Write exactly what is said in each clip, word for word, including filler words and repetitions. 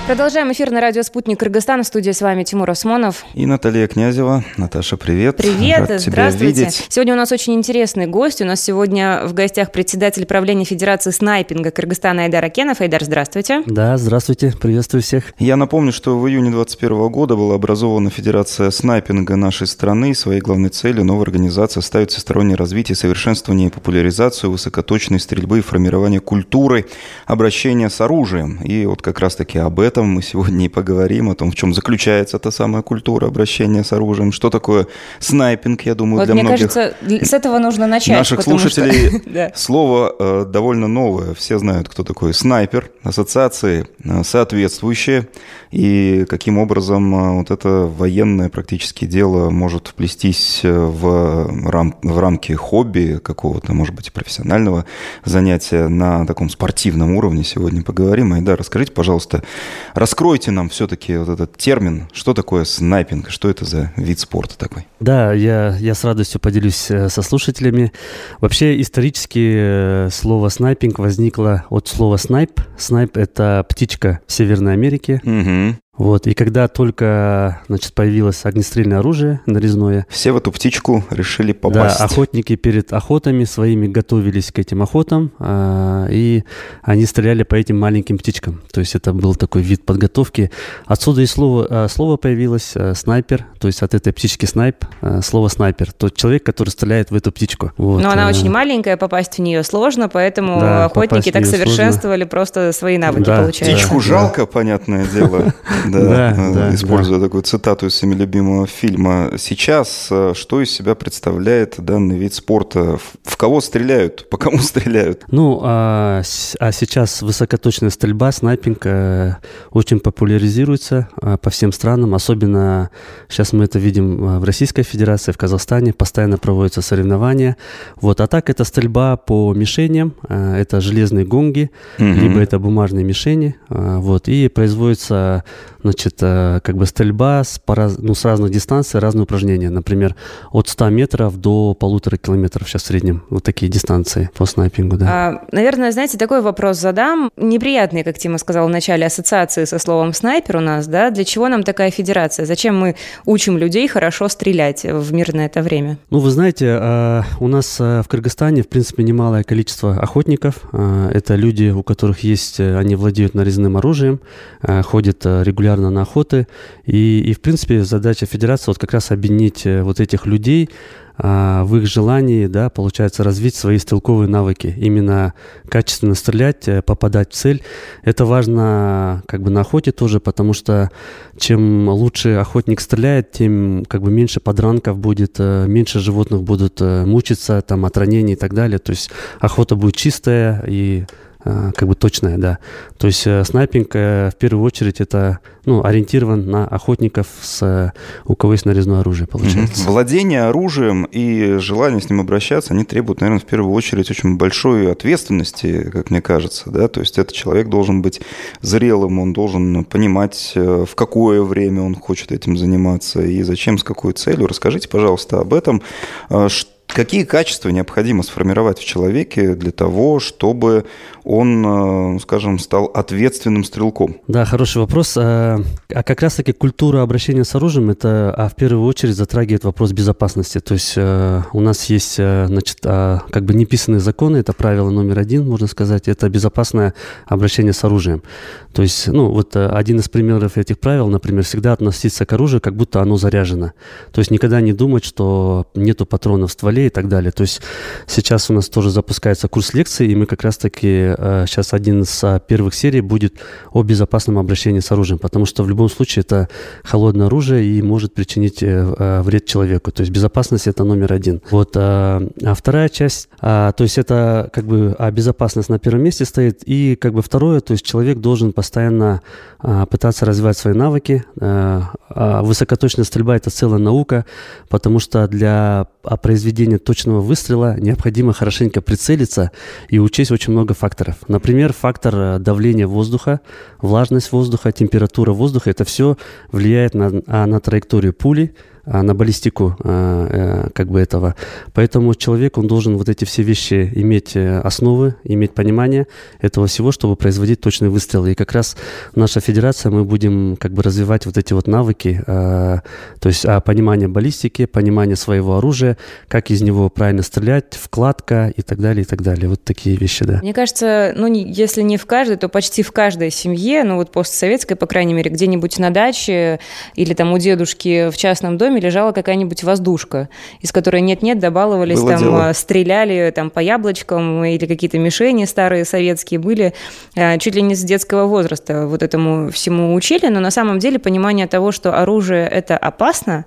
Продолжаем эфир на радио «Спутник Кыргызстан». В студии с вами Тимур Осмонов. И Наталья Князева. Наташа, привет. Привет, Рад здравствуйте. Тебя видеть. Сегодня у нас очень интересный гость. У нас сегодня в гостях председатель правления Федерации снайпинга Кыргызстана Айдар Акенов. Айдар, здравствуйте. Да, здравствуйте, приветствую всех. Я напомню, что в июне двадцать первого года была образована Федерация снайпинга нашей страны. Своей главной целью новая организация ставит всестороннее развитие, совершенствование и популяризацию высокоточной стрельбы и формирование культуры обращения с оружием. И вот как раз-таки об этом мы сегодня и поговорим, о том, в чем заключается та самая культура обращения с оружием, что такое снайпинг, я думаю, вот для мне многих кажется, с этого нужно начать. наших слушателей что... слово э, довольно новое. Все знают, кто такой снайпер, ассоциации э, соответствующие, и каким образом э, вот это военное практически дело может вплестись в, рам, в рамки хобби какого-то, может быть, профессионального занятия на таком спортивном уровне. Сегодня поговорим. Айдар, расскажите, пожалуйста, раскройте нам все-таки вот этот термин, что такое снайпинг, что это за вид спорта такой? Да, я, я с радостью поделюсь со слушателями. Вообще, исторически слово снайпинг возникло от слова снайп. Снайп – это птичка в Северной Америке. Угу. Вот, и когда только, значит, появилось огнестрельное оружие нарезное... Все в эту птичку решили попасть. Да, охотники перед охотами своими готовились к этим охотам, э, и они стреляли по этим маленьким птичкам. То есть это был такой вид подготовки. Отсюда и слово, э, слово появилось э, снайпер, то есть от этой птички снайп, э, слово снайпер. Тот человек, который стреляет в эту птичку. Вот, Но она э, очень маленькая, попасть в нее сложно, поэтому да, охотники так совершенствовали сложно. Просто свои навыки, да, получается. Птичку да. жалко, понятное дело. Да, да, да, используя да. такую цитату из всеми любимого фильма. Сейчас что из себя представляет данный вид спорта? В кого стреляют? По кому стреляют? Ну, а, а сейчас высокоточная стрельба, снайпинг э, очень популяризируется э, по всем странам. Особенно сейчас мы это видим в Российской Федерации, в Казахстане. Постоянно проводятся соревнования. Вот. А так это стрельба по мишеням. Э, это железные гонги, угу. либо это бумажные мишени. Э, вот. И производится... Значит, как бы стрельба с, пораз... ну, с разных дистанций, разные упражнения. Например, от ста метров до полутора километров сейчас в среднем. Вот такие дистанции по снайпингу, да. А, наверное, знаете, такой вопрос задам. Неприятный, как Тима сказал в начале, ассоциации со словом снайпер у нас, да? Для чего нам такая федерация? Зачем мы учим людей хорошо стрелять в мирное это время? Ну, вы знаете, у нас в Кыргызстане, в принципе, немалое количество охотников. Это люди, у которых есть, они владеют нарезным оружием, ходят регулярно на охоты. И, и, в принципе, задача федерации вот как раз объединить вот этих людей а, в их желании, да, получается, развить свои стрелковые навыки. Именно качественно стрелять, попадать в цель. Это важно как бы на охоте тоже, потому что чем лучше охотник стреляет, тем как бы меньше подранков будет, меньше животных будут мучиться там, от ранений и так далее. То есть охота будет чистая и как бы точная, да. То есть э, снайпинг э, в первую очередь это ну, ориентирован на охотников, с, у кого есть нарезное оружие, получается. Mm-hmm. Владение оружием и желание с ним обращаться, они требуют, наверное, в первую очередь очень большой ответственности, как мне кажется, да. То есть этот человек должен быть зрелым, он должен понимать, в какое время он хочет этим заниматься и зачем, с какой целью. Расскажите, пожалуйста, об этом. Что Какие качества необходимо сформировать в человеке для того, чтобы он, скажем, стал ответственным стрелком? Да, хороший вопрос. А как раз-таки культура обращения с оружием, это а в первую очередь затрагивает вопрос безопасности. То есть у нас есть, значит, как бы неписанные законы, это правило номер один, можно сказать, это безопасное обращение с оружием. То есть, ну, вот один из примеров этих правил, например, всегда относиться к оружию, как будто оно заряжено. То есть никогда не думать, что нету патронов в стволе и так далее. То есть сейчас у нас тоже запускается курс лекций, и мы как раз-таки э, сейчас один из э, первых серий будет о безопасном обращении с оружием, потому что в любом случае это холодное оружие и может причинить э, э, вред человеку. То есть безопасность это номер один. Вот, э, а вторая часть, э, то есть это как бы а безопасность на первом месте стоит, и как бы второе, то есть человек должен постоянно э, пытаться развивать свои навыки. Э, э, высокоточная стрельба это целая наука, потому что для произведения точного выстрела необходимо хорошенько прицелиться и учесть очень много факторов. Например, фактор давления воздуха, влажность воздуха, температура воздуха. Это все влияет на, на траекторию пули, на баллистику как бы этого. Поэтому человек, он должен вот эти все вещи иметь основы, иметь понимание этого всего, чтобы производить точные выстрелы. И как раз наша федерация, мы будем как бы развивать вот эти вот навыки, то есть понимание баллистики, понимание своего оружия, как из него правильно стрелять, вкладка и так далее, и так далее. Вот такие вещи, да. Мне кажется, ну, если не в каждой, то почти в каждой семье, ну, вот постсоветской, по крайней мере, где-нибудь на даче или там у дедушки в частном доме лежала какая-нибудь воздушка, из которой нет-нет, добаловались, Было там, дело. стреляли там по яблочкам или какие-то мишени старые советские были, чуть ли не с детского возраста вот этому всему учили, но на самом деле понимание того, что оружие – это опасно,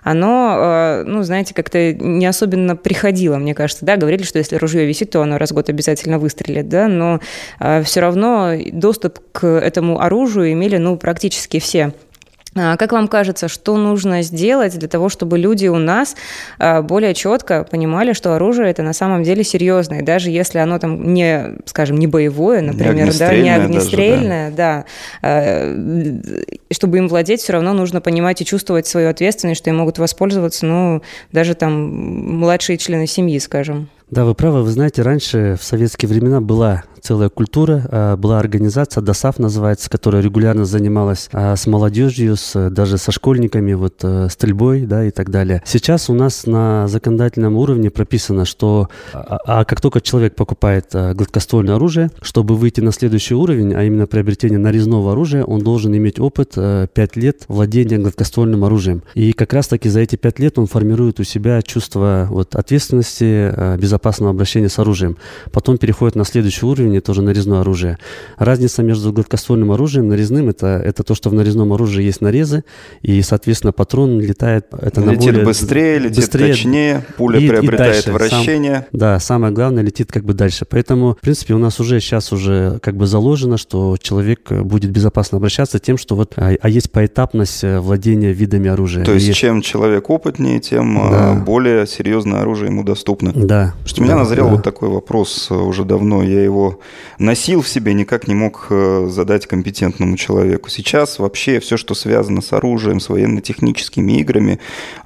оно, ну, знаете, как-то не особенно приходило, мне кажется, да, говорили, что если ружье висит, то оно раз в год обязательно выстрелит, да, но все равно доступ к этому оружию имели, ну, практически все. Как вам кажется, что нужно сделать для того, чтобы люди у нас более четко понимали, что оружие это на самом деле серьезное, даже если оно там не, скажем, не боевое, например, не да, не огнестрельное, даже, да, да, чтобы им владеть, все равно нужно понимать и чувствовать свою ответственность, что им могут воспользоваться, ну, даже там младшие члены семьи, скажем. Да, вы правы. Вы знаете, раньше в советские времена была целая культура, была организация, ДОСААФ называется, которая регулярно занималась с молодежью, с, даже со школьниками, вот, стрельбой, да, и так далее. Сейчас у нас на законодательном уровне прописано, что а, а как только человек покупает гладкоствольное оружие, чтобы выйти на следующий уровень, а именно приобретение нарезного оружия, он должен иметь опыт пять лет владения гладкоствольным оружием. И как раз-таки за эти пять лет он формирует у себя чувство вот, ответственности, безопасного обращения с оружием. Потом переходит на следующий уровень, тоже нарезное оружие. Разница между гладкоствольным оружием и нарезным это, это то, что в нарезном оружии есть нарезы, и, соответственно, патрон летает это летит на более, быстрее, летит быстрее, точнее, пуля и, приобретает и вращение. Сам, да, самое главное, летит как бы дальше. Поэтому, в принципе, у нас уже сейчас уже как бы заложено, что человек будет безопасно обращаться тем, что вот, а, а есть поэтапность владения видами оружия. То есть, и... чем человек опытнее, тем да. более серьезное оружие ему доступно. Да. Что у меня да, назрел да. вот такой вопрос уже давно. Я его носил в себе, никак не мог задать компетентному человеку. Сейчас вообще все, что связано с оружием, с военно-техническими играми,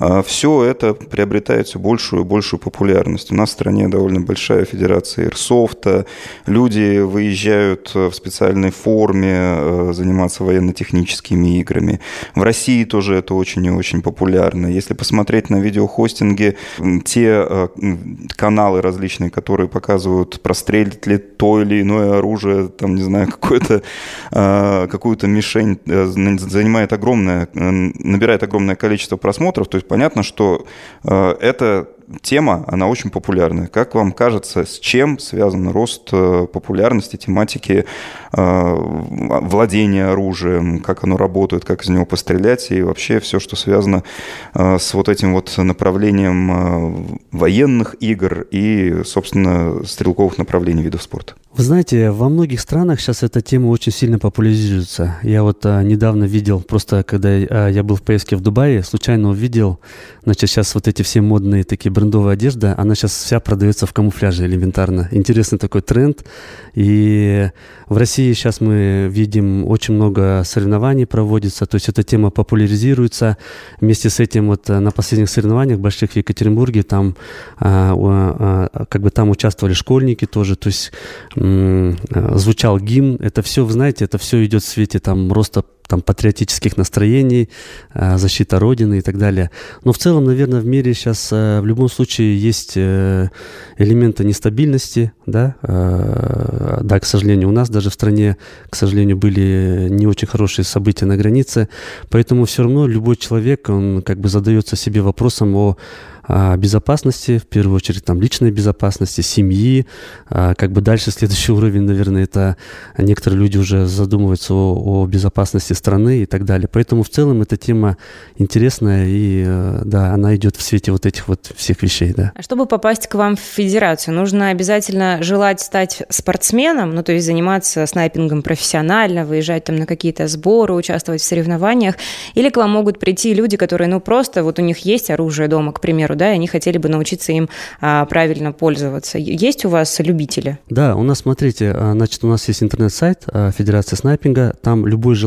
все это приобретает все большую и большую популярность. У нас в стране довольно большая федерация Airsoft. Люди выезжают в специальной форме заниматься военно-техническими играми. В России тоже это очень и очень популярно. Если посмотреть на видеохостинге, те каналы различные, которые показывают, прострелит ли то или иное оружие, там, не знаю, какое-то, э, какую-то мишень, э, занимает огромное, э, набирает огромное количество просмотров, то есть понятно, что э, эта тема, она очень популярная. Как вам кажется, с чем связан рост э, популярности тематики э, владения оружием, как оно работает, как из него пострелять, и вообще все, что связано э, с вот этим вот направлением э, военных игр и, собственно, стрелковых направлений видов спорта? Вы знаете, во многих странах сейчас эта тема очень сильно популяризируется. Я вот а, недавно видел, просто когда а, я был в поездке в Дубае, случайно увидел, значит, сейчас вот эти все модные такие брендовые одежда, она сейчас вся продается в камуфляже элементарно. Интересный такой тренд. И в России сейчас мы видим очень много соревнований проводится, то есть эта тема популяризируется. Вместе с этим вот на последних соревнованиях больших в Екатеринбурге там а, а, как бы там участвовали школьники тоже, то есть звучал гимн, это все, вы знаете, это все идет в свете там роста там, патриотических настроений, защита Родины и так далее. Но в целом, наверное, в мире сейчас в любом случае есть элементы нестабильности, да, да, к сожалению, у нас даже в стране, к сожалению, были не очень хорошие события на границе, поэтому все равно любой человек, он как бы задается себе вопросом о безопасности, в первую очередь там личной безопасности, семьи, как бы дальше следующий уровень, наверное, это некоторые люди уже задумываются о, о безопасности страны и так далее. Поэтому в целом эта тема интересная и да, она идет в свете вот этих вот всех вещей, да. А чтобы попасть к вам в федерацию, нужно обязательно желать стать спортсменом, ну то есть заниматься снайпингом профессионально, выезжать там на какие-то сборы, участвовать в соревнованиях, или к вам могут прийти люди, которые, ну просто вот у них есть оружие дома, к примеру, да, и они хотели бы научиться им а, правильно пользоваться. Есть у вас любители? Да, у нас, смотрите, значит, у нас есть интернет-сайт Федерации снайпинга, там любой желающий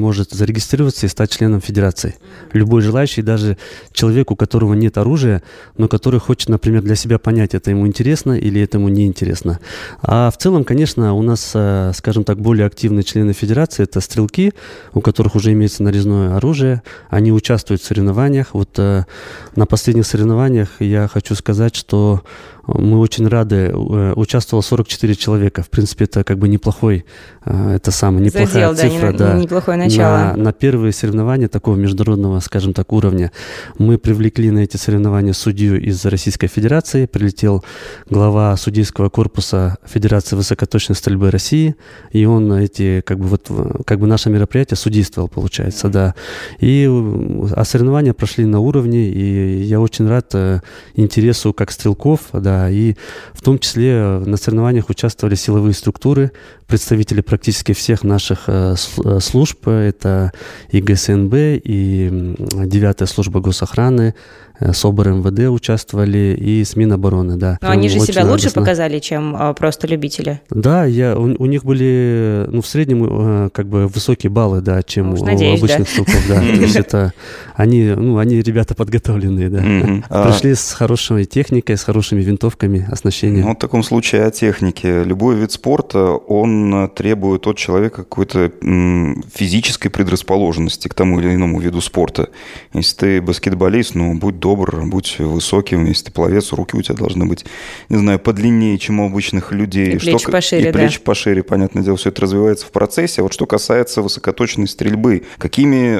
может зарегистрироваться и стать членом федерации. Любой желающий, даже человек, у которого нет оружия, но который хочет, например, для себя понять, это ему интересно или это ему неинтересно. А в целом, конечно, у нас, скажем так, более активные члены федерации – это стрелки, у которых уже имеется нарезное оружие. Они участвуют в соревнованиях. Вот на последних соревнованиях я хочу сказать, что мы очень рады. Участвовало сорок четыре человека. В принципе, это как бы неплохой, это самая неплохая Задел, цифра. Да, да, неплохое начало. На, на первые соревнования такого международного, скажем так, уровня. Мы привлекли на эти соревнования судью из Российской Федерации. Прилетел глава судейского корпуса Федерации высокоточной стрельбы России. И он эти, как бы, вот, как бы наше мероприятие судействовал, получается, да. И, а соревнования прошли на уровне, и я очень рад интересу как стрелков, да, и в том числе на соревнованиях участвовали силовые структуры, представители практически всех наших служб, это и ГСНБ, и девятая служба госохраны, СОБР МВД участвовали, и с Минобороны, да. Но они же себя радостно. лучше показали, чем а, просто любители. Да, я, у, у них были, ну, в среднем, как бы, высокие баллы, да, чем Уж у надеюсь, обычных да. стрелков, да. То есть это, они, ну, они ребята подготовленные, да. Пришли с хорошей техникой, с хорошими винтовками, оснащением. Ну, в таком случае о технике. Любой вид спорта, он требует от человека какой-то м, физической предрасположенности к тому или иному виду спорта. Если ты баскетболист, ну, будь добр, будь высоким. Если ты пловец, руки у тебя должны быть, не знаю, подлиннее, чем у обычных людей. И плечи что, пошире, и плечи да. пошире, понятное дело, все это развивается в процессе. А вот что касается высокоточной стрельбы, какими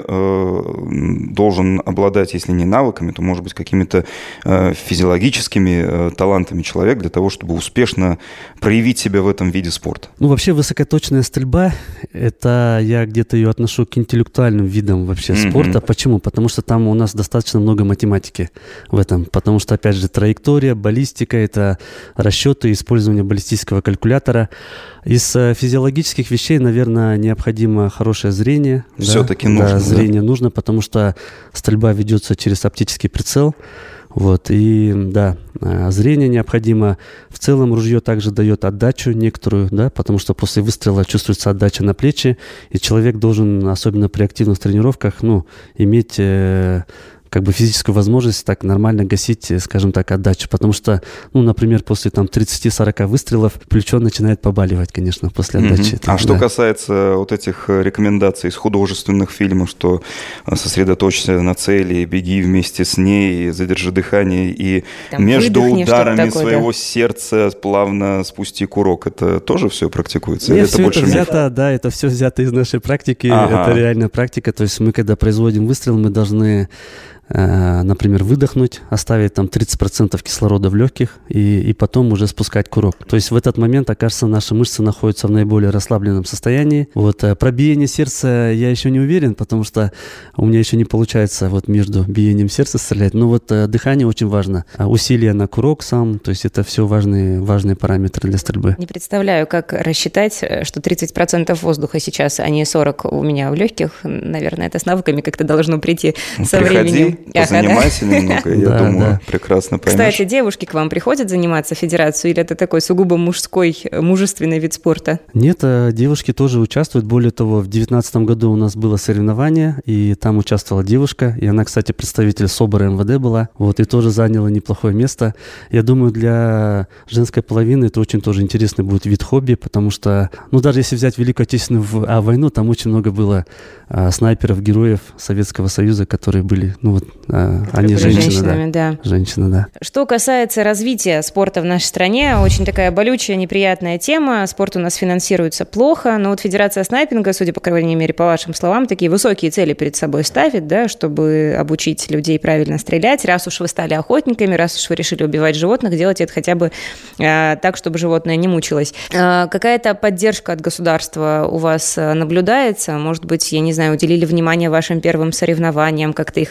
э, должен обладать, если не навыками, то, может быть, какими-то э, физиологическими э, талантами человек для того, чтобы успешно проявить себя в этом виде спорта? Ну, вообще, высокоточная стрельба, это я где-то ее отношу к интеллектуальным видам вообще mm-hmm. спорта. Почему? Потому что там у нас достаточно много математики в этом. Потому что, опять же, траектория, баллистика, это расчеты, использование баллистического калькулятора. Из физиологических вещей, наверное, необходимо хорошее зрение. Все-таки да, нужно. Да, зрение да? нужно, потому что стрельба ведется через оптический прицел. Вот, и да, зрение необходимо. В целом ружье также дает отдачу некоторую, да, потому что после выстрела чувствуется отдача на плечи, и человек должен, особенно при активных тренировках, ну, иметь э, как бы физическую возможность так нормально гасить, скажем так, отдачу. Потому что, ну, например, после там тридцати-сорока выстрелов плечо начинает побаливать, конечно, после отдачи. Mm-hmm. Это, а да. что касается вот этих рекомендаций из художественных фильмов, что сосредоточься на цели, беги вместе с ней, задержи дыхание и там между ударами такое, своего да? сердца плавно спусти курок. Это тоже все практикуется? Нет, Или все это больше это взято, да, это все взято из нашей практики. Ага. Это реальная практика. То есть мы, когда производим выстрел, мы должны, например, выдохнуть, оставить там тридцать процентов кислорода в легких и, и потом уже спускать курок. То есть в этот момент, окажется, наши мышцы находятся в наиболее расслабленном состоянии. Вот про биение сердца я еще не уверен, потому что у меня еще не получается вот между биением сердца стрелять. Но вот дыхание очень важно. Усилие на курок сам, то есть это все важные, важные параметры для стрельбы. Не представляю, как рассчитать, что тридцать процентов воздуха сейчас, а не сорок у меня в легких. Наверное, это с навыками как-то должно прийти со Приходи. временем. Позанимайся немного, я да, думаю, да. прекрасно поймешь. Кстати, девушки к вам приходят заниматься в федерацию, или это такой сугубо мужской, мужественный вид спорта? Нет, девушки тоже участвуют. Более того, в две тысячи девятнадцатом году у нас было соревнование, и там участвовала девушка, и она, кстати, представитель СОБР МВД была, вот, и тоже заняла неплохое место. Я думаю, для женской половины это очень тоже интересный будет вид хобби, потому что, ну, даже если взять Великую Отечественную а, войну, там очень много было а, снайперов, героев Советского Союза, которые были, ну, вот, а, они женщины, да. да. Женщины, да. Что касается развития спорта в нашей стране, очень такая болючая, неприятная тема. Спорт у нас финансируется плохо, но вот Федерация снайпинга, судя, по крайней мере, по вашим словам, такие высокие цели перед собой ставит, да, чтобы обучить людей правильно стрелять. Раз уж вы стали охотниками, раз уж вы решили убивать животных, делайте это хотя бы а, так, чтобы животное не мучилось. А, какая-то поддержка от государства у вас наблюдается? Может быть, я не знаю, уделили внимание вашим первым соревнованиям, как-то их осветили?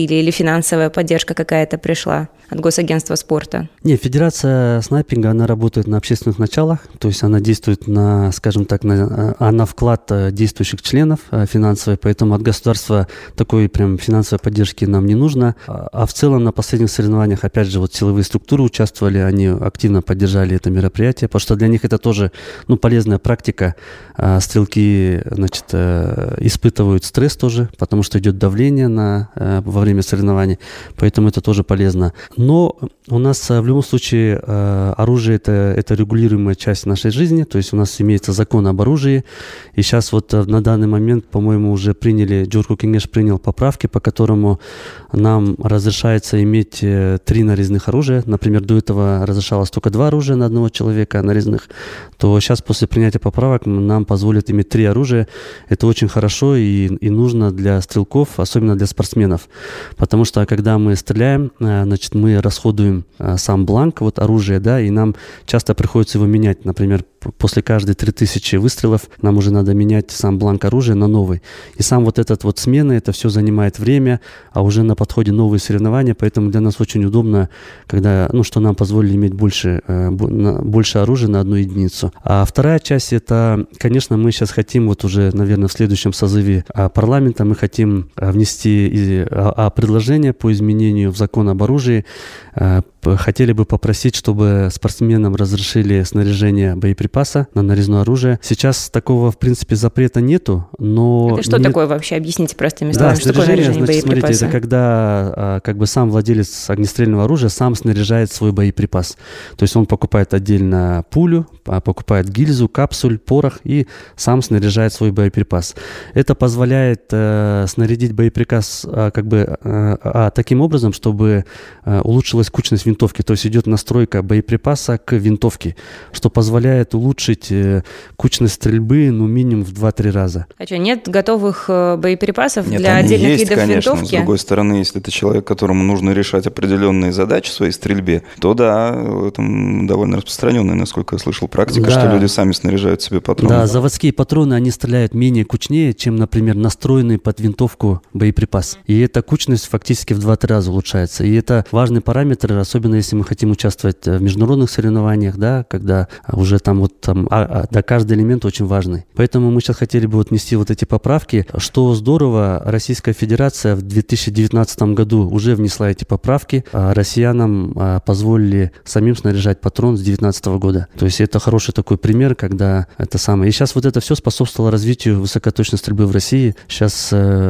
пригласили или финансовая поддержка какая-то пришла от Госагентства спорта? Не, Федерация снайпинга, она работает на общественных началах, то есть она действует на, скажем так, на, на вклад действующих членов финансовый, поэтому от государства такой прям финансовой поддержки нам не нужно. А в целом на последних соревнованиях, опять же, вот силовые структуры участвовали, они активно поддержали это мероприятие, потому что для них это тоже, ну, полезная практика. Стрелки, значит, испытывают стресс тоже, потому что идет давление на, во время соревнований, поэтому это тоже полезно. Но у нас в любом случае оружие это, это регулируемая часть нашей жизни, то есть у нас имеется закон об оружии, и сейчас вот на данный момент, по-моему, уже приняли, Джорку Кенгеш принял поправки, по которому нам разрешается иметь три нарезных оружия. Например, до этого разрешалось только два оружия на одного человека нарезных, то сейчас после принятия поправок нам позволят иметь три оружия. Это очень хорошо и, и нужно для стрелков, особенно для спортсменов, потому что когда мы стреляем, значит, мы расходуем сам бланк, вот оружие, да, и нам часто приходится его менять. Например, после каждой три тысячи выстрелов нам уже надо менять сам бланк оружия на новый. И сам вот этот вот смена, это все занимает время, а уже на подходе новые соревнования, поэтому для нас очень удобно, когда, ну, что нам позволили иметь больше, больше оружия на одну единицу. А вторая часть, это, конечно, мы сейчас хотим, вот уже, наверное, в следующем созыве парламента мы хотим внести предложение по изменению в закон об оружии. Хотели бы попросить, чтобы спортсменам разрешили снаряжение боеприпаса на нарезное оружие. Сейчас такого, в принципе, запрета нету, но... Это что нет... такое вообще? Объясните простыми словами, да, что такое наряжение значит, боеприпаса? Смотрите, это когда как бы сам владелец огнестрельного оружия сам снаряжает свой боеприпас. То есть он покупает отдельно пулю, покупает гильзу, капсуль, порох и сам снаряжает свой боеприпас. Это позволяет э, снарядить боеприпас э, как бы э, э, таким образом, чтобы э, улучшилась кучность винтовки. То есть идет настройка боеприпаса к винтовке, что позволяет улучшить э, кучность стрельбы, ну, минимум в два-три раза. А что, нет готовых э, боеприпасов нет, для отдельных есть, видов конечно, винтовки? С другой стороны, если это человек, которому нужно решать определенные задачи в своей стрельбе, то да, это довольно распространенная, насколько я слышал, практика, да. Что люди сами снаряжают себе патроны. Да, заводские патроны, они стреляют менее кучнее, чем, например, настроенный под винтовку боеприпас. И эта кучность фактически в два-три раза улучшается. И это важный параметр, особенно если мы хотим участвовать в международных соревнованиях, да, когда уже там вот там, а, а, да, каждый элемент очень важный. Поэтому мы сейчас хотели бы вот внести вот эти поправки. Что здорово, Российская Федерация в две тысячи девятнадцатом году уже внесла эти поправки, а россиянам а, позволили самим снаряжать патрон с две тысячи девятнадцатого года. То есть это хороший такой пример, когда это самое. И сейчас вот это все способствовало развитию высокоточной стрельбы в России. Сейчас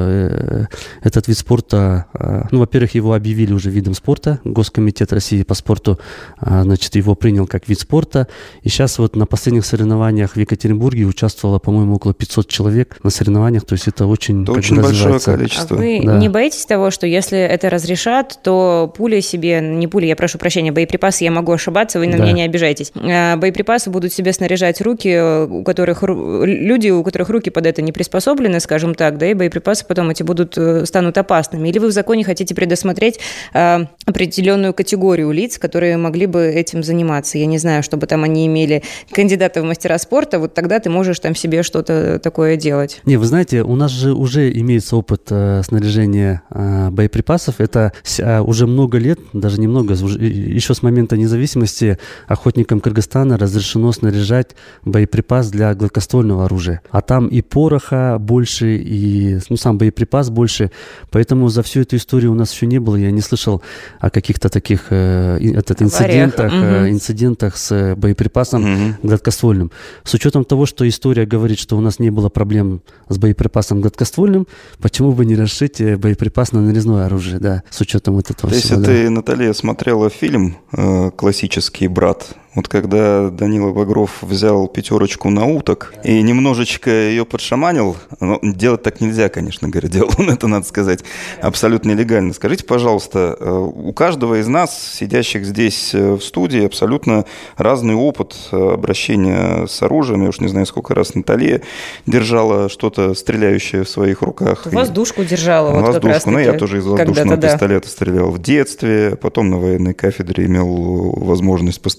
э, этот вид спорта, э, ну, во-первых, его объявили уже видом спорта. Госкомитет России по спорту, э, значит, его принял как вид спорта. И сейчас вот на последних соревнованиях в Екатеринбурге участвовало, по-моему, около пятьсот человек на соревнованиях. То есть это очень, это очень большое количество. А вы да. не боитесь того, что если это разрешат, то пули себе, не пули, я прошу прощения, боеприпасы, я могу ошибаться, вы на да. меня не обижайтесь. Боеприпасы будут себе снаряжать руки, у которых люди, у которых руки под это не приспособлены, скажем так, да, и боеприпасы потом эти будут станут опасными. Или вы в законе хотите предусмотреть э, определенную категорию лиц, которые могли бы этим заниматься? Я не знаю, чтобы там они имели кандидата в мастера спорта, вот тогда ты можешь там себе что-то такое делать. Не, вы знаете, у нас же уже имеется опыт э, снаряжения э, боеприпасов. Это э, уже много лет, даже немного, еще с момента независимости охотникам Кыргызстана разрешено снаряжать боеприпас для гладкоствольного оружия. А там и пороха больше, и ну, сам боеприпас больше. Поэтому за всю эту историю у нас еще не было. Я не слышал о каких-то таких э, этот, инцидентах, э, инцидентах с боеприпасом угу. гладкоствольным. С учетом того, что история говорит, что у нас не было проблем с боеприпасом гладкоствольным, почему бы не расшить боеприпас на нарезное оружие, да, с учетом вот этого То всего. Если да. ты, Наталья, смотрела фильм э, классический «Брат», вот когда Данила Багров взял пятерочку на уток и немножечко ее подшаманил, ну, делать так нельзя, конечно, говоря, делал он это, надо сказать, абсолютно нелегально. Скажите, пожалуйста, у каждого из нас, сидящих здесь в студии, абсолютно разный опыт обращения с оружием. Я уж не знаю, сколько раз Наталья держала что-то стреляющее в своих руках. Воздушку держала. Вот воздушку, как раз ну я тоже из воздушного да. пистолета стрелял в детстве, потом на военной кафедре имел возможность пострелять из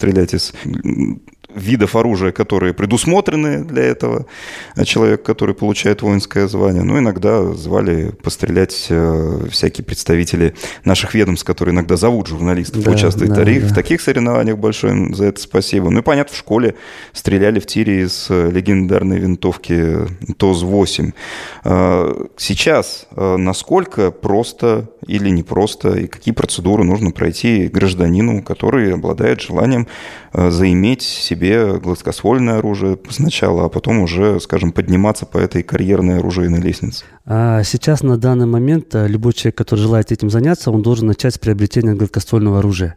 из видов оружия, которые предусмотрены для этого человека, который получает воинское звание. Ну, иногда звали пострелять э, всякие представители наших ведомств, которые иногда зовут журналистов да, поучаствовать да, в да. таких соревнованиях. Большое им за это спасибо. Ну и, понятно, в школе стреляли в тире из легендарной винтовки ТОЗ восемь. Сейчас насколько просто или непросто, и какие процедуры нужно пройти гражданину, который обладает желанием заиметь себе гладкоствольное оружие сначала, а потом уже, скажем, подниматься по этой карьерной оружейной лестнице? А сейчас, на данный момент, любой человек, который желает этим заняться, он должен начать с приобретения гладкоствольного оружия.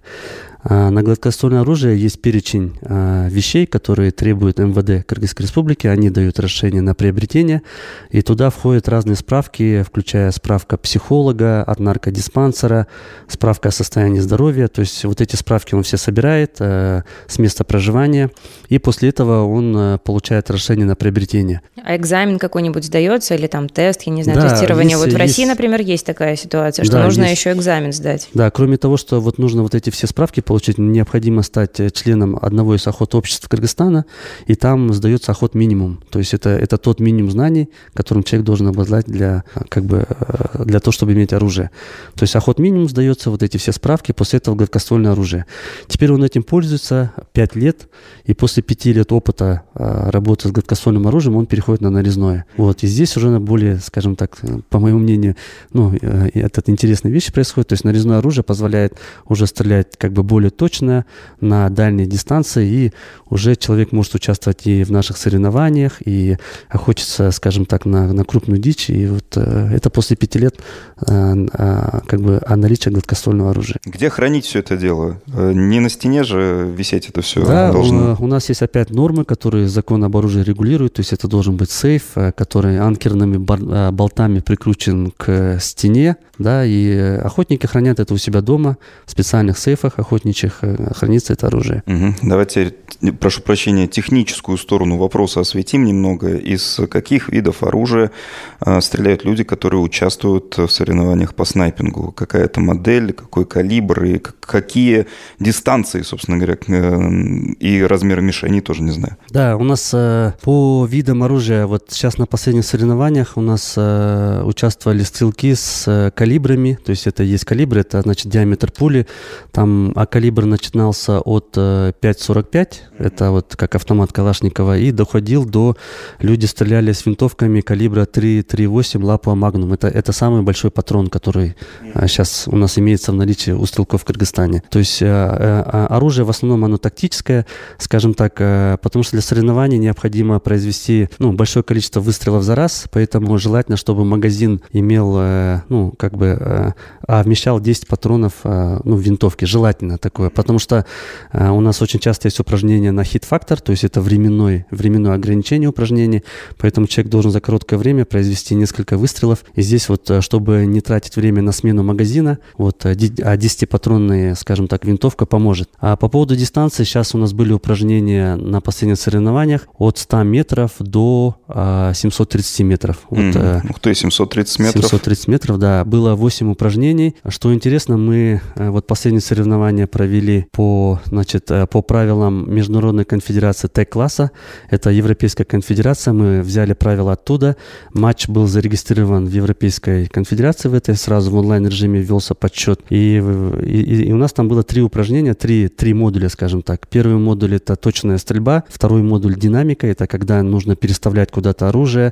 На гладкоствольное оружие есть перечень вещей, которые требует эм вэ дэ Кыргызской Республики. Они дают разрешение на приобретение. И туда входят разные справки, включая справка психолога, от наркодиспансера, справка о состоянии здоровья. То есть вот эти справки он все собирает с места проживания. И после этого он получает разрешение на приобретение. А экзамен какой-нибудь сдается или там тест, я не знаю, да, тестирование? Есть, вот в России, есть... например, есть такая ситуация, что да, нужно есть. еще экзамен сдать. Да, кроме того, что вот нужно вот эти все справки получить, необходимо стать членом одного из охотообществ Кыргызстана, и там сдается охот минимум. То есть это, это тот минимум знаний, которым человек должен обладать для, как бы, для того, чтобы иметь оружие. То есть охот минимум сдается, вот эти все справки, после этого гладкоствольное оружие. Теперь он этим пользуется пять лет, и после пяти лет опыта работы с гладкоствольным оружием он переходит на нарезное. Вот. И здесь уже более, скажем так, по моему мнению, ну, этот интересные вещи происходят. То есть нарезное оружие позволяет уже стрелять как бы более точно, на дальней дистанции, и уже человек может участвовать и в наших соревнованиях, и охотиться, скажем так, на, на крупную дичь. И вот э, это после пяти лет э, э, как бы наличия гладкоствольного оружия. Где хранить все это дело? Не на стене же висеть это все да, должно? У, у нас есть опять нормы, которые закон об оружии регулирует. То есть это должен быть сейф, который анкерными болтами прикручен к стене, да, и охотники хранят это у себя дома в специальных сейфах охотничьих хранится это оружие. Угу. Давайте, прошу прощения, техническую сторону вопроса осветим немного. Из каких видов оружия э, стреляют люди, которые участвуют в соревнованиях по снайпингу? Какая это модель, какой калибр и какие дистанции, собственно говоря, э, и размеры мишени, тоже не знаю. Да, у нас э, по видам оружия, вот сейчас на последних соревнованиях у нас э, участвовали стрелки с э, калибрами, то есть это есть калибр, это значит диаметр пули, там а калибр начинался от э, пять сорок пять, это вот как автомат Калашникова, и доходил до, люди стреляли с винтовками калибра три восемь Лапуа Магнум, это, это самый большой патрон, который э, сейчас у нас имеется в наличии у стрелков в Кыргызстане. То есть э, э, оружие в основном оно тактическое, скажем так, э, потому что для соревнований необходимо произвести ну, большое количество выстрелов за раз, поэтому желательно, чтобы магазин имел, э, ну, как бы, э, а вмещал десять патронов э, ну, в винтовке, желательно такое, потому что э, у нас очень часто есть упражнения на хит-фактор, то есть это временной, временное ограничение упражнений, поэтому человек должен за короткое время произвести несколько выстрелов, и здесь вот, чтобы не тратить время на смену магазина, вот, а десятипатронная, скажем так, винтовка поможет. А по поводу дистанции, сейчас у нас были упражнения на последних соревнованиях от ста метров до а, семисот тридцати метров. Вот, mm-hmm. Ух ты, семьсот тридцать метров. семьсот тридцать метров, да. Было восемь упражнений. Что интересно, мы вот последние соревнования провели по, значит, по правилам Международной конфедерации Т-класса. Это Европейская конфедерация. Мы взяли правила оттуда. Матч был зарегистрирован в Европейской конфедерации в этой. Сразу в онлайн-режиме ввелся подсчет. И, и, и у нас там было три упражнения, три, три модуля, скажем так. Первый модуль — это точная стрельба. Второй модуль — динамика. Это когда нужно переставлять куда-то оружие,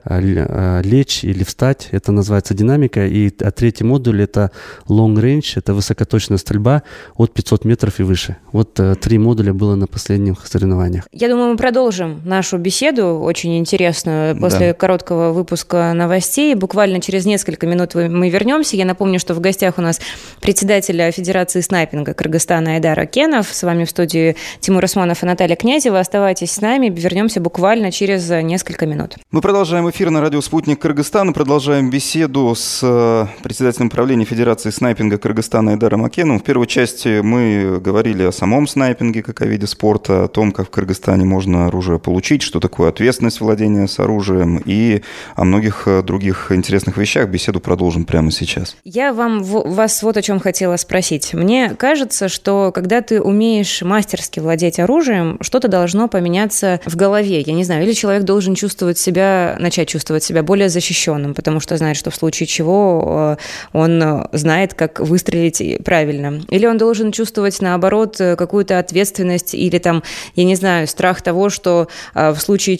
лечь или встать. Это называется динамика. И а третий модуль — это long range. Это высокоточная стрельба от пятисот метров и выше. Вот э, три модуля было на последних соревнованиях. Я думаю, мы продолжим нашу беседу, очень интересную, после да. короткого выпуска новостей. Буквально через несколько минут мы вернемся. Я напомню, что в гостях у нас председатель Федерации снайпинга Кыргызстана Айдар Акенов. С вами в студии Тимур Османов и Наталья Князева. Оставайтесь с нами. Вернемся буквально через несколько минут. Мы продолжаем эфир на радио «Спутник Кыргызстана». Продолжаем беседу с председателем правления Федерации снайпинга Кыргызстана Айдаром Акеновым. В первой части мы мы говорили о самом снайпинге как о виде спорта, о том, как в Кыргызстане можно оружие получить, что такое ответственность владения с оружием, и о многих других интересных вещах. Беседу продолжим прямо сейчас. Я вам, вас вот о чем хотела спросить. Мне кажется, что когда ты умеешь мастерски владеть оружием, что-то должно поменяться в голове. Я не знаю, или человек должен чувствовать себя, начать чувствовать себя более защищенным, потому что знает, что в случае чего он знает, как выстрелить правильно. Или он должен чувствовать, наоборот, какую-то ответственность или там, я не знаю, страх того, что в случае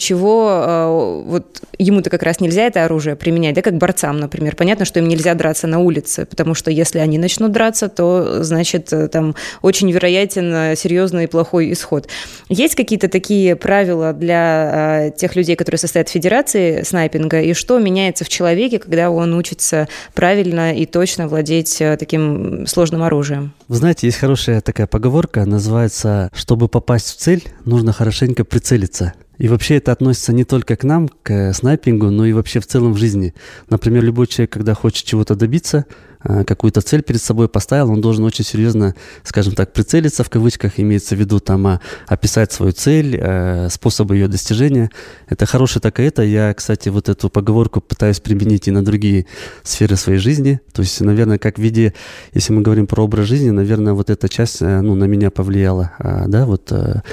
чего вот ему-то как раз нельзя это оружие применять, да, как борцам, например. Понятно, что им нельзя драться на улице, потому что если они начнут драться, то, значит, там очень вероятен серьезный и плохой исход. Есть какие-то такие правила для тех людей, которые состоят в Федерации снайпинга, и что меняется в человеке, когда он учится правильно и точно владеть таким сложным оружием? Вы знаете, есть хорошая такая поговорка, называется «Чтобы попасть в цель, нужно хорошенько прицелиться». И вообще это относится не только к нам, к снайпингу, но и вообще в целом в жизни. Например, любой человек, когда хочет чего-то добиться, какую-то цель перед собой поставил, он должен очень серьезно, скажем так, прицелиться, в кавычках, имеется в виду там описать свою цель, способы ее достижения. Это хорошее так и это. Я, кстати, вот эту поговорку пытаюсь применить и на другие сферы своей жизни. То есть, наверное, как в виде, если мы говорим про образ жизни, наверное, вот эта часть, ну, на меня повлияла, да, вот,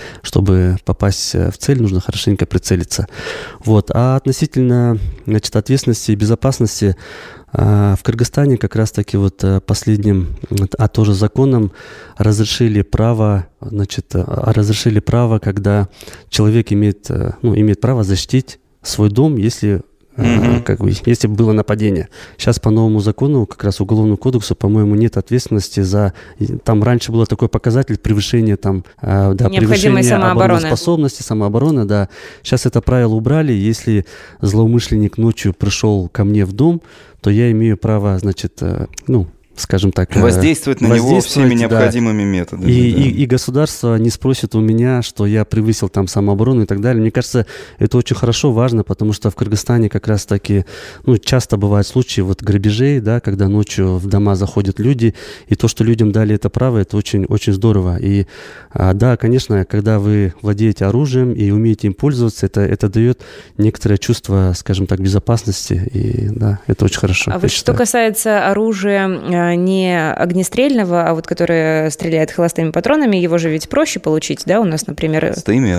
чтобы попасть в цель, нужно хорошенько прицелиться. Вот. А относительно, значит, ответственности и безопасности, в Кыргызстане как раз-таки вот последним, а тоже законом разрешили право, значит, разрешили право, когда человек имеет, ну, имеет право защитить свой дом, если Mm-hmm. как бы, если бы было нападение. Сейчас по новому закону, как раз Уголовному кодексу, по-моему, нет ответственности за... Там раньше был такой показатель превышения, там, да, превышения обороноспособности, самообороны, да. Сейчас это правило убрали. Если злоумышленник ночью пришел ко мне в дом, то я имею право, значит, ну, скажем так... Воздействовать на него всеми необходимыми, да, методами. И, да. и, и государство не спросит у меня, что я превысил там самооборону и так далее. Мне кажется, это очень хорошо, важно, потому что в Кыргызстане как раз-таки, ну, часто бывают случаи вот грабежей, да, когда ночью в дома заходят люди, и то, что людям дали это право, это очень, очень здорово. И да, конечно, когда вы владеете оружием и умеете им пользоваться, это, это дает некоторое чувство, скажем так, безопасности, и да, это очень хорошо. А вот что касается оружия не огнестрельного, а вот которое стреляет холостыми патронами, его же ведь проще получить, да, у нас, например... Холостыми,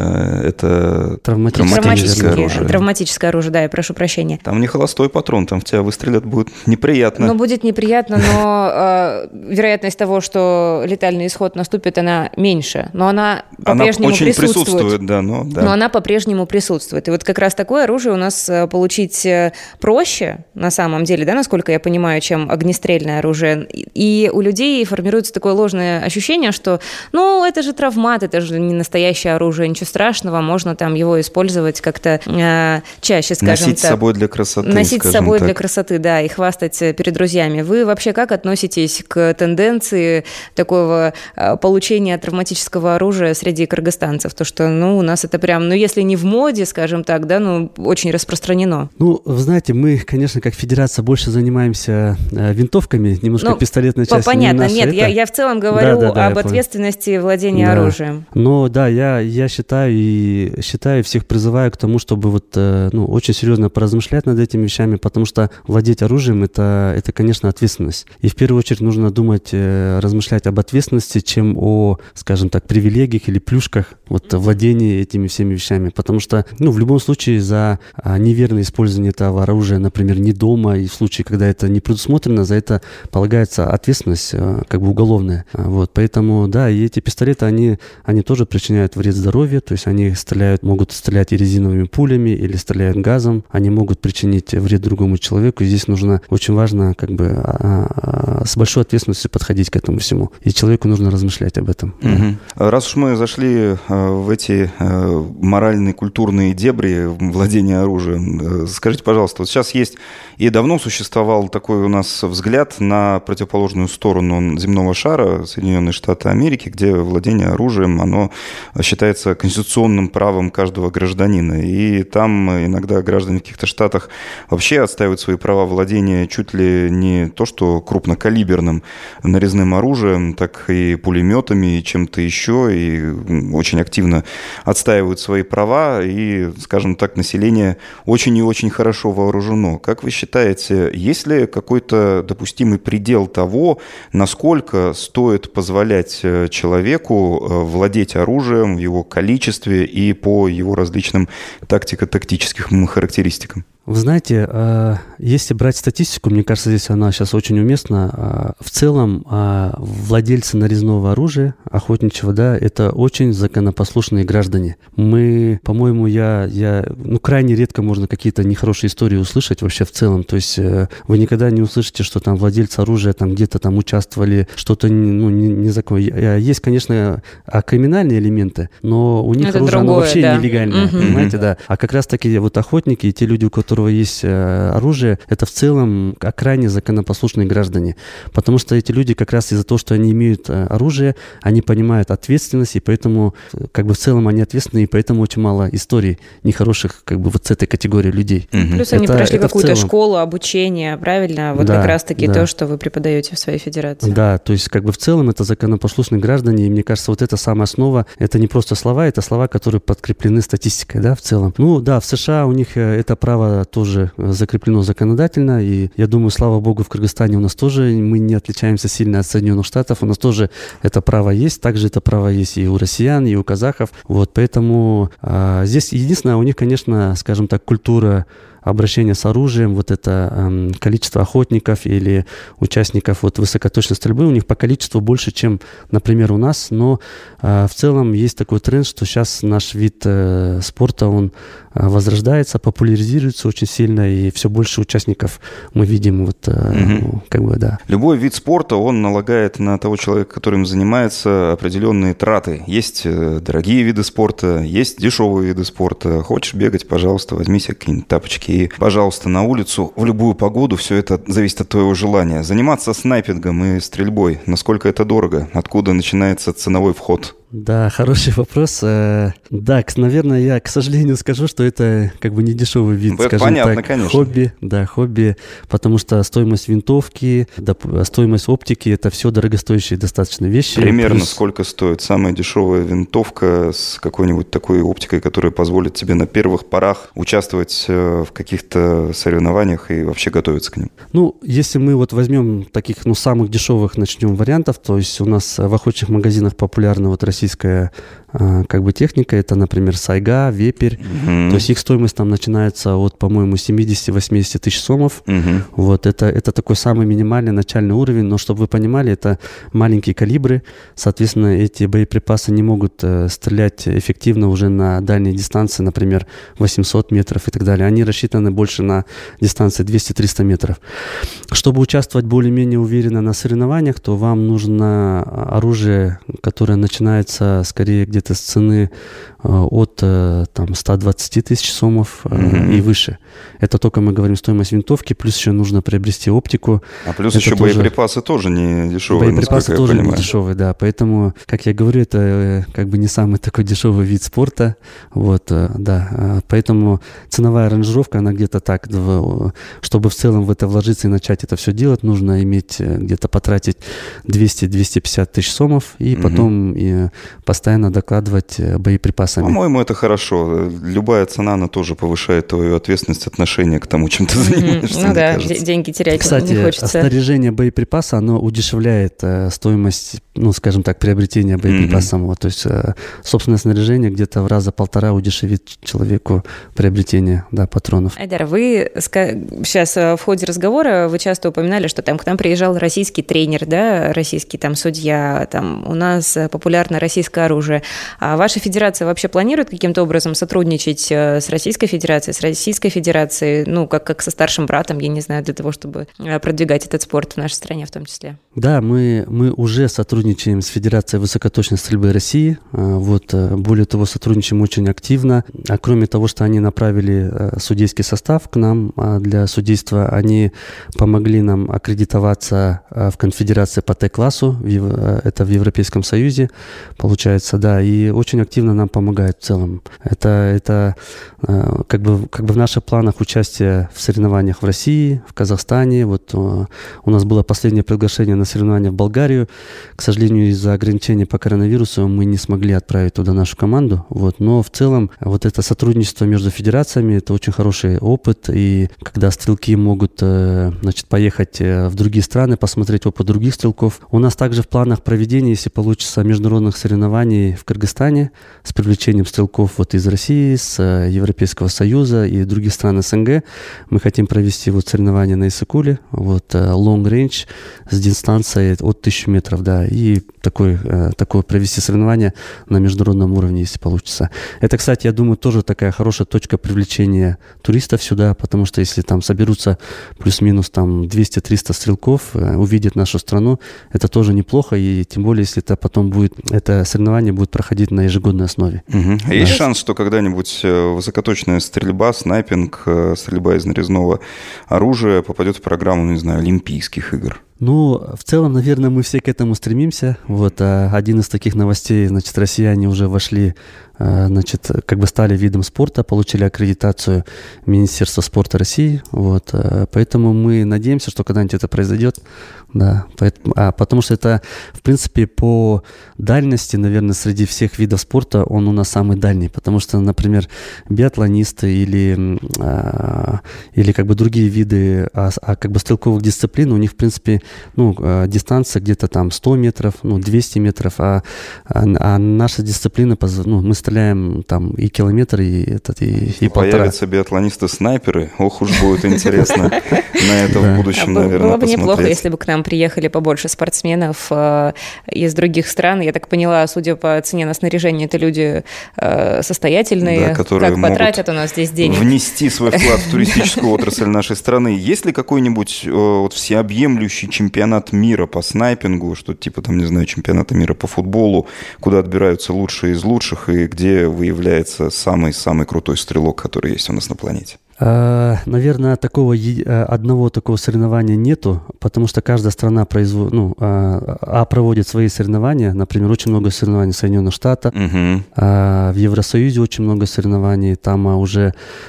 это травматическое, травматическое оружие. Травматическое оружие, да, я прошу прощения. Там не холостой патрон, там в тебя выстрелят, будет неприятно. Ну, будет неприятно, но э, вероятность того, что летальный исход наступит, она меньше, но она по-прежнему она очень присутствует. присутствует, да, но, да. Но она по-прежнему присутствует. И вот как раз такое оружие у нас получить проще, на самом деле, да, насколько я понимаю, чем огнестрельное оружие. И у людей формируется такое ложное ощущение, что, ну, это же травмат, это же не настоящее оружие, ничего страшного, можно там его использовать как-то э, чаще, скажем Носить так. с собой для красоты, Носить с собой так. для красоты, да, и хвастать перед друзьями. Вы вообще как относитесь к тенденции такого получения травматического оружия среди кыргызстанцев? То, что, ну, у нас это прям, ну, если не в моде, скажем так, да, ну, очень распространено. Ну, вы знаете, мы, конечно, как федерация больше занимаемся винтовками, немножко ну, пистолетная часть. Понятно, не наша, нет, это... я, я в целом говорю да, да, да, об ответственности владения да. оружием. Но да, я, я считаю и считаю, всех призываю к тому, чтобы вот, ну, очень серьезно поразмышлять над этими вещами, потому что владеть оружием это, это, конечно, ответственность. И в первую очередь нужно думать, размышлять об ответственности, чем о, скажем так, привилегиях или плюшках вот, владения этими всеми вещами. Потому что, ну, в любом случае за неверное использование этого оружия, например, не дома, и в случае, когда это не предусмотрено, за это полагается ответственность как бы уголовная. Вот, поэтому, да, и эти пистолеты, они, они тоже причиняют вред здоровью, то есть они стреляют, могут стрелять и резиновыми пулями, или стреляют газом, они могут причинить вред другому человеку, и здесь нужно, очень важно, как бы, а, а, с большой ответственностью подходить к этому всему, и человеку нужно размышлять об этом. Угу. Раз уж мы зашли в эти моральные, культурные дебри владения оружием, скажите, пожалуйста, вот сейчас есть и давно существовал такой у нас взгляд на противоположную сторону земного шара, Соединенные Штаты Америки, где владение оружием, оно считается конституционным правом каждого гражданина. И там иногда граждане в каких-то штатах вообще отстаивают свои права владения чуть ли не то, что крупнокалиберным нарезным оружием, так и пулеметами, и чем-то еще, и очень активно отстаивают свои права, и, скажем так, население очень и очень хорошо вооружено. Как вы считаете, есть ли какой-то допустимый предел того, насколько стоит позволять человеку владеть оружием в его количестве и по его различным тактико-тактическим характеристикам? Вы знаете, если брать статистику, мне кажется, здесь она сейчас очень уместна. В целом, владельцы нарезного оружия, охотничьего, да, это очень законопослушные граждане. Мы, по-моему, я, я, ну, крайне редко можно какие-то нехорошие истории услышать вообще в целом. То есть вы никогда не услышите, что там владельцы оружия там где-то там участвовали, что-то, ну, незаконное. Есть, конечно, криминальные элементы, но у них это оружие, другое, оно вообще да. нелегальное, угу. понимаете, да. А как раз-таки вот охотники и те люди, у которых у которого есть оружие, это в целом крайне законопослушные граждане. Потому что эти люди как раз из-за того, что они имеют оружие, они понимают ответственность, и поэтому как бы в целом они ответственны, и поэтому очень мало историй нехороших как бы вот с этой категории людей. Угу. Плюс это, они прошли какую-то школу, обучение, правильно? Вот да, как раз-таки да. то, что вы преподаете в своей федерации. Да, то есть как бы в целом это законопослушные граждане, и мне кажется, вот это самая основа, это не просто слова, это слова, которые подкреплены статистикой, да, в целом. Ну да, в США у них это право тоже закреплено законодательно, и я думаю, слава богу, в Кыргызстане у нас тоже, мы не отличаемся сильно от Соединенных Штатов, у нас тоже это право есть, также это право есть и у россиян, и у казахов, вот, поэтому а, здесь единственное, у них, конечно, скажем так, культура обращения с оружием, вот это э, количество охотников или участников вот высокоточной стрельбы у них по количеству больше, чем, например, у нас, но э, в целом есть такой тренд, что сейчас наш вид э, спорта, он э, возрождается, популяризируется очень сильно, и все больше участников мы видим, вот, э, угу. как бы, да. Любой вид спорта, он налагает на того человека, которым занимается, определенные траты. Есть э, дорогие виды спорта, есть дешевые виды спорта. Хочешь бегать, пожалуйста, возьми себе какие-нибудь тапочки и, пожалуйста, на улицу в любую погоду. Все это зависит от твоего желания. Заниматься снайпингом и стрельбой, насколько это дорого? Откуда начинается ценовой вход? Да, хороший вопрос. Да, наверное, я, к сожалению, скажу, что это как бы не дешевый вид, это скажем понятно, так, конечно. хобби, да, хобби, потому что стоимость винтовки, стоимость оптики, это все дорогостоящие достаточно вещи. Примерно Плюс... сколько стоит самая дешевая винтовка с какой-нибудь такой оптикой, которая позволит тебе на первых порах участвовать в каких-то соревнованиях и вообще готовиться к ним? Ну, если мы вот возьмем таких, ну, самых дешевых начнем вариантов, то есть у нас в охотничьих магазинах популярна вот российская как бы техника, это, например, сайга, вепрь, mm-hmm. то есть их стоимость там начинается от, по-моему, семьдесят-восемьдесят тысяч сомов, mm-hmm. вот, это, это такой самый минимальный начальный уровень, но чтобы вы понимали, это маленькие калибры, соответственно, эти боеприпасы не могут э, стрелять эффективно уже на дальней дистанции, например, восемьсот метров и так далее, они рассчитаны больше на дистанции двести-триста метров. Чтобы участвовать более-менее уверенно на соревнованиях, то вам нужно оружие, которое начинается скорее где-то с цены э, от э, там, сто двадцать тысяч сомов э, mm-hmm. и выше. Это только мы говорим стоимость винтовки, плюс еще нужно приобрести оптику. А плюс это еще тоже... боеприпасы тоже не дешевые, боеприпасы тоже не дешевые, да. Поэтому, как я говорю, это э, как бы не самый такой дешевый вид спорта. Вот, э, да. Поэтому ценовая аранжировка, она где-то так, чтобы в целом в это вложиться и начать это все делать, нужно иметь где-то потратить двести-двести пятьдесят тысяч сомов и mm-hmm. потом и постоянно докладывать боеприпасами. По-моему, это хорошо. Любая цена, она тоже повышает твою ответственность, отношение к тому, чем ты занимаешься. Mm-hmm. Ну да, кажется. Деньги терять Кстати, не хочется. Кстати, снаряжение боеприпаса, оно удешевляет э, стоимость, ну, скажем так, приобретения боеприпаса mm-hmm. самого. То есть э, собственное снаряжение где-то в раза полтора удешевит человеку приобретение, да, патронов. Айдар, вы сейчас в ходе разговора вы часто упоминали, что там к нам приезжал российский тренер, да, российский там судья, там у нас популярно российское оружие. А ваша федерация вообще вообще планирует каким-то образом сотрудничать с Российской Федерацией, с Российской Федерацией, ну, как, как со старшим братом, я не знаю, для того, чтобы продвигать этот спорт в нашей стране в том числе? Да, мы, мы уже сотрудничаем с Федерацией высокоточной стрельбы России. Вот, более того, сотрудничаем очень активно. А кроме того, что они направили судейский состав к нам для судейства, они помогли нам аккредитоваться в конфедерации по Т-классу, это в Европейском Союзе, получается, да, и очень активно нам помогают в целом. Это, это как бы, как бы в наших планах участие в соревнованиях в России, в Казахстане. Вот у нас было последнее приглашение на соревнования в Болгарию. К сожалению, из-за ограничений по коронавирусу мы не смогли отправить туда нашу команду. Вот. Но в целом вот это сотрудничество между федерациями, это очень хороший опыт. И когда стрелки могут, значит, поехать в другие страны, посмотреть опыт других стрелков. У нас также в планах проведения, если получится, международных соревнований в Кыргызстане с привлечением стрелков вот из России, с Европейского Союза и других стран СНГ. Мы хотим провести вот соревнования на Иссыкуле, вот long range с дистанцией от тысячи метров, да, и такое, такое провести соревнование на международном уровне, если получится. Это, кстати, я думаю, тоже такая хорошая точка привлечения туристов сюда, потому что если там соберутся плюс-минус там двести-триста стрелков, увидят нашу страну, это тоже неплохо, и тем более, если это потом будет, это соревнование будет проходить на ежегодной основе. Угу. А да. Есть шанс, что когда-нибудь высокоточная стрельба, снайпинг, стрельба из нарезного оружия попадет в программу, ну, не знаю, Олимпийских игр? Ну, в целом, наверное, мы все к этому стремимся. Вот а, один из таких новостей, значит, россияне уже вошли, а, значит, как бы стали видом спорта, получили аккредитацию Министерства спорта России. Вот, а, поэтому мы надеемся, что когда-нибудь это произойдет. Да, поэтому, а, потому что это, в принципе, по дальности, наверное, среди всех видов спорта он у нас самый дальний. Потому что, например, биатлонисты или, а, или как бы другие виды а, а, как бы стрелковых дисциплин, у них, в принципе, ну, дистанция где-то там сто метров, ну, двести метров, а, а, а наша дисциплина, ну, мы стреляем там и километр, и, этот, и, и полтора. Появятся биатлонисты-снайперы, ох уж будет интересно на это в будущем, наверное, посмотреть. Было бы неплохо, если бы к нам приехали побольше спортсменов из других стран. Я так поняла, судя по цене на снаряжение, это люди состоятельные, да, которые как потратят у нас здесь денег. Внести свой вклад в туристическую отрасль нашей страны. Есть ли какой-нибудь вот всеобъемлющий чемпионат мира по снайпингу, что-то типа, там, не знаю, чемпионата мира по футболу, куда отбираются лучшие из лучших и где выявляется самый-самый крутой стрелок, который есть у нас на планете? Наверное, такого одного такого соревнования нету, потому что каждая страна производит, ну, а проводит свои соревнования. Например, очень много соревнований в Соединенных Штатах, угу. В Евросоюзе очень много соревнований. Там уже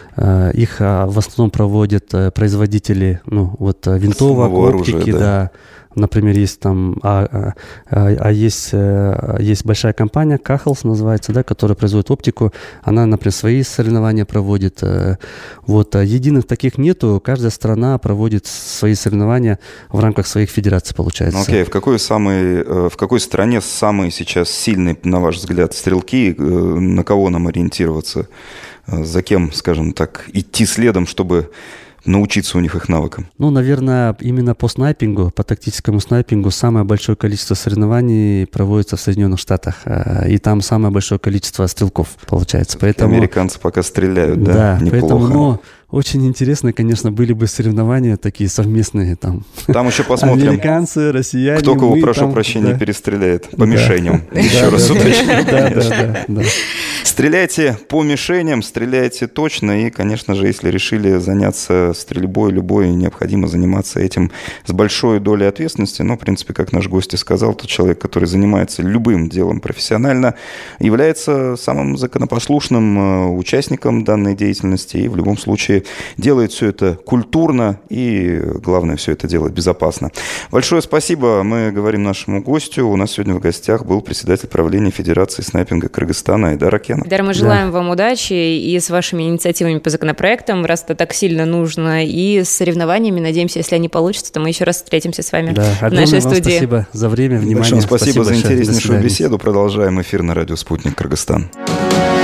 их в основном проводят производители, ну, вот винтовок, оптики, оружия, да. да. Например, есть там, а, а, а есть, есть большая компания, Кахлс называется, да, которая производит оптику. Она, например, свои соревнования проводит. Вот, единых таких нету. Каждая страна проводит свои соревнования в рамках своих федераций, получается. Окей, okay. в какой самой, в какой стране самые сейчас сильные, на ваш взгляд, стрелки? На кого нам ориентироваться? За кем, скажем так, идти следом, чтобы научиться у них их навыкам? Ну, наверное, именно по снайпингу, по тактическому снайпингу самое большое количество соревнований проводится в Соединенных Штатах. И там самое большое количество стрелков, получается. Поэтому... Американцы пока стреляют, да? Да, неплохо. Поэтому, ну, очень интересно, конечно, были бы соревнования такие совместные. Там, там еще посмотрим. Американцы, россияне. Кто кого, прошу там, прощения, да. перестреляет. По да. мишеням. Еще раз уточню. Да, да, да. Стреляйте по мишеням, стреляйте точно. И, конечно же, если решили заняться стрельбой любой, необходимо заниматься этим с большой долей ответственности. Но, в принципе, как наш гость и сказал, тот человек, который занимается любым делом профессионально, является самым законопослушным участником данной деятельности и в любом случае делает все это культурно и, главное, все это делать безопасно. Большое спасибо. Мы говорим нашему гостю. У нас сегодня в гостях был председатель правления Федерации снайпинга Кыргызстана Айдар Акенов. Айдар, мы желаем да. вам удачи и с вашими инициативами по законопроектам, раз это так сильно нужно, и с соревнованиями. Надеемся, если они получатся, то мы еще раз встретимся с вами да. в нашей вам студии. Спасибо за время, внимание. Большое спасибо, спасибо за большое. интереснейшую беседу. Продолжаем эфир на радио «Спутник Кыргызстан».